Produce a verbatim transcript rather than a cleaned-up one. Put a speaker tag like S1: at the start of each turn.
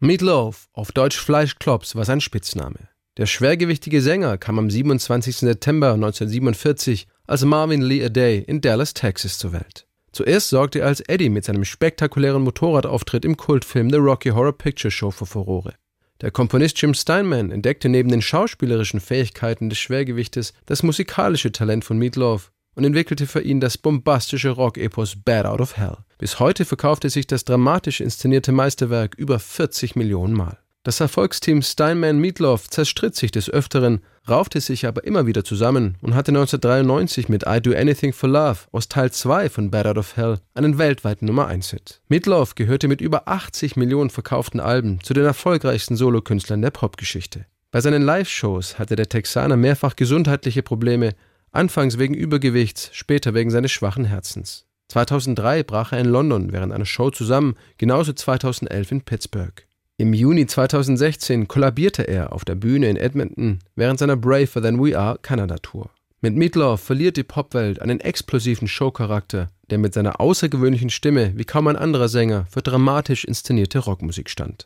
S1: Meatloaf, auf Deutsch Fleischklops, war sein Spitzname. Der schwergewichtige Sänger kam am siebenundzwanzigsten September neunzehnhundertsiebenundvierzig als Marvin Lee Aday in Dallas, Texas zur Welt. Zuerst sorgte er als Eddie mit seinem spektakulären Motorradauftritt im Kultfilm The Rocky Horror Picture Show für Furore. Der Komponist Jim Steinman entdeckte neben den schauspielerischen Fähigkeiten des Schwergewichtes das musikalische Talent von Meatloaf und entwickelte für ihn das bombastische Rock-Epos Bat Out of Hell. Bis heute verkaufte sich das dramatisch inszenierte Meisterwerk über vierzig Millionen Mal. Das Erfolgsteam Steinman-Meatloaf zerstritt sich des Öfteren, raufte sich aber immer wieder zusammen und hatte neunzehnhundertdreiundneunzig mit I Do Anything for Love aus Teil zwei von Bat Out of Hell einen weltweiten Nummer eins Hit. Meatloaf gehörte mit über achtzig Millionen verkauften Alben zu den erfolgreichsten Solokünstlern der Popgeschichte. Bei seinen Live-Shows hatte der Texaner mehrfach gesundheitliche Probleme, anfangs wegen Übergewichts, später wegen seines schwachen Herzens. zweitausenddrei brach er in London während einer Show zusammen, genauso zweitausendelf in Pittsburgh. Im Juni zweitausendsechzehn kollabierte er auf der Bühne in Edmonton während seiner Braver Than We Are Kanada-Tour. Mit Meatloaf verliert die Popwelt einen explosiven Showcharakter, der mit seiner außergewöhnlichen Stimme wie kaum ein anderer Sänger für dramatisch inszenierte Rockmusik stand.